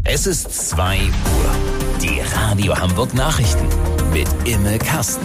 Es ist 2 Uhr. Die Radio Hamburg Nachrichten mit Imme Kasten.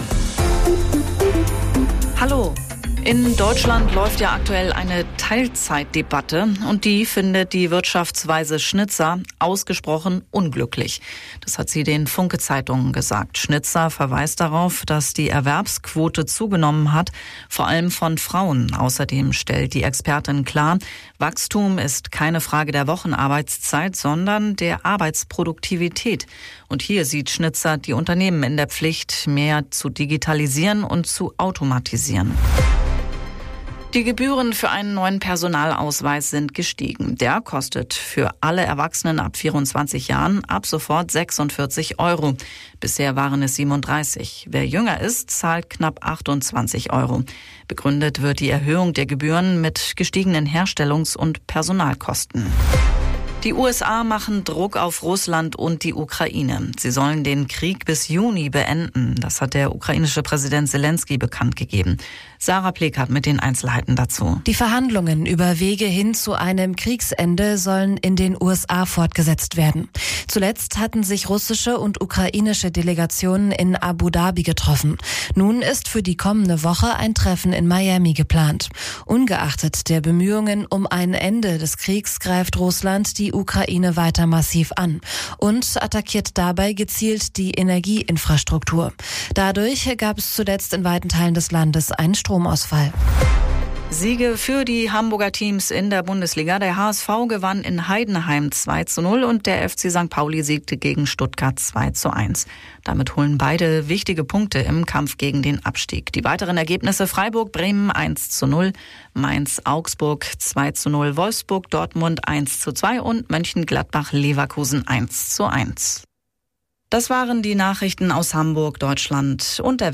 Hallo. In Deutschland läuft ja aktuell eine Teilzeitdebatte und die findet die Wirtschaftsweise Schnitzer ausgesprochen unglücklich. Das hat sie den Funke-Zeitungen gesagt. Schnitzer verweist darauf, dass die Erwerbsquote zugenommen hat, vor allem von Frauen. Außerdem stellt die Expertin klar, Wachstum ist keine Frage der Wochenarbeitszeit, sondern der Arbeitsproduktivität. Und hier sieht Schnitzer die Unternehmen in der Pflicht, mehr zu digitalisieren und zu automatisieren. Die Gebühren für einen neuen Personalausweis sind gestiegen. Der kostet für alle Erwachsenen ab 24 Jahren ab sofort 46 €. Bisher waren es 37. Wer jünger ist, zahlt knapp 28 €. Begründet wird die Erhöhung der Gebühren mit gestiegenen Herstellungs- und Personalkosten. Die USA machen Druck auf Russland und die Ukraine. Sie sollen den Krieg bis Juni beenden. Das hat der ukrainische Präsident Zelensky bekannt gegeben. Sarah Plekert mit den Einzelheiten dazu. Die Verhandlungen über Wege hin zu einem Kriegsende sollen in den USA fortgesetzt werden. Zuletzt hatten sich russische und ukrainische Delegationen in Abu Dhabi getroffen. Nun ist für die kommende Woche ein Treffen in Miami geplant. Ungeachtet der Bemühungen um ein Ende des Kriegs greift Russland die Ukraine weiter massiv an und attackiert dabei gezielt die Energieinfrastruktur. Dadurch gab es zuletzt in weiten Teilen des Landes einen Stromausfall. Siege für die Hamburger Teams in der Bundesliga. Der HSV gewann in Heidenheim 2:0 und der FC St. Pauli siegte gegen Stuttgart 2:1. Damit holen beide wichtige Punkte im Kampf gegen den Abstieg. Die weiteren Ergebnisse: Freiburg-Bremen 1:0, Mainz-Augsburg 2:0, Wolfsburg-Dortmund 1:2 und Mönchengladbach-Leverkusen 1:1. Das waren die Nachrichten aus Hamburg, Deutschland und der